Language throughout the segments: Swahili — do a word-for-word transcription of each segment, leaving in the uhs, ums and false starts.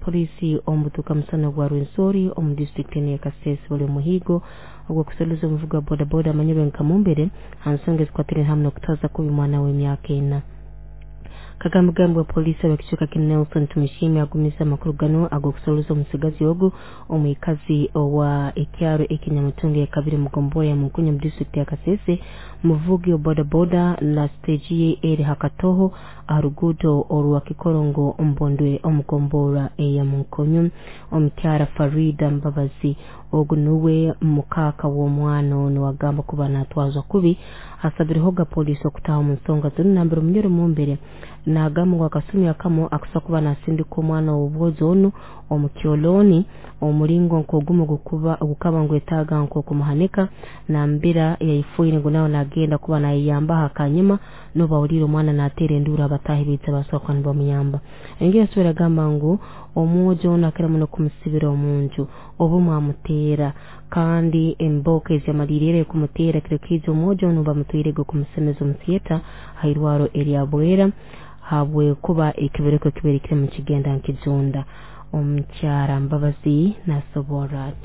polisi omutuka musana gwa Rwensori omu district ya Kasese bali muhigo ogwo kusoluza umuvuga boda boda amanyebe nkamumbere hansonge zikwatire hamwe kutaza kubi mwana w'emyaka ina Kagambugambo wa polisi wakichuka kina Nelson Tumishimi agumisa makurugano ago kusoluza umusigazi ogu omwikazi wa ekyaro ekinyamutunge ya kabiri mugombora ya Munkunya mu district ya Kasese muvugi wa boda boda la stage eri hakatoho arugudo oruwa kikorongo ombondwe omugombora ya Munkunyu omukyara Farida Mbabazi ogu nuwe mukaka wo mwana ono wagamba kuba natwazwa kubi asabire hoga polisi okutaha mu nsonga zino nambere munyero mumbere na gamu wakasumi akamo akusakuba nasindi ko mwana obwozo ono omukyoloni omulingo nkogumo gukuba gukaba ngwetaga nko kumuhanika na mbira yayifuine gunawo nagenda kuba nayamba hakanyuma no bawuliro mwana natere ndura batahibitse basokwa nbo muyamba engeye swera gamba ngo omwojo ono akera muno kumusibira omunju obumwa mutera kandi emboke zyamalirire kumutera kirekizo omwojo ono bamutwirego kumusemezo mutiyeta hairwaro eria bwera habwe kuba ikibereko kiberikire mu kigenda nkijunda omukyara Mbabazi na Soborat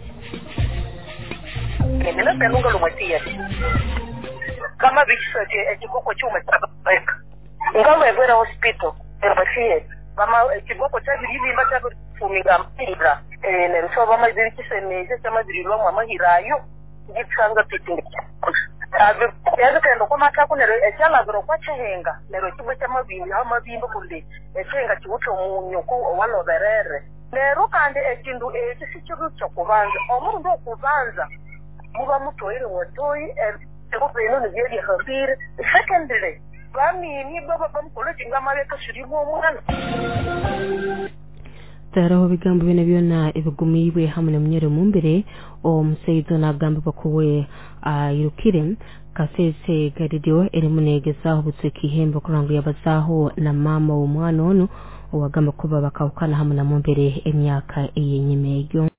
Nina pelunga lumatia kama bikisoje ekikoko cyuma cyabeka ngawe bwera hospital ebafie mama ekikoko cyabiri mata fuminga mpira eh ne so bama ziri kisemeje cyamaziri lo mama hirayo gitsanga pitinga ave yazo kendo kuma kakunero ecyala gro kwa chenga nero kibwe cyamabindi ha mabimbo kundi ecenga kibuto munyo ko wano berere nero kandi ekindu ekisikiru cyo kubanza omuntu ndo kubanza muba mutoyire wotoyi ego beno ni byeri habire secondary bami ni baba bamukoloje ngamaleka shirimo umwana Taraho bigambo bene byona ebigumiwe hamwe na munyere mumbere o museizo nagamba bakuwe ayirukire Kasese gadidio eri munegeza ubutse kihembo kurango yabazaho na mama w'umwana ono owagamba kuba bakawukana hamwe na mumbere emyaka eyenyemegyo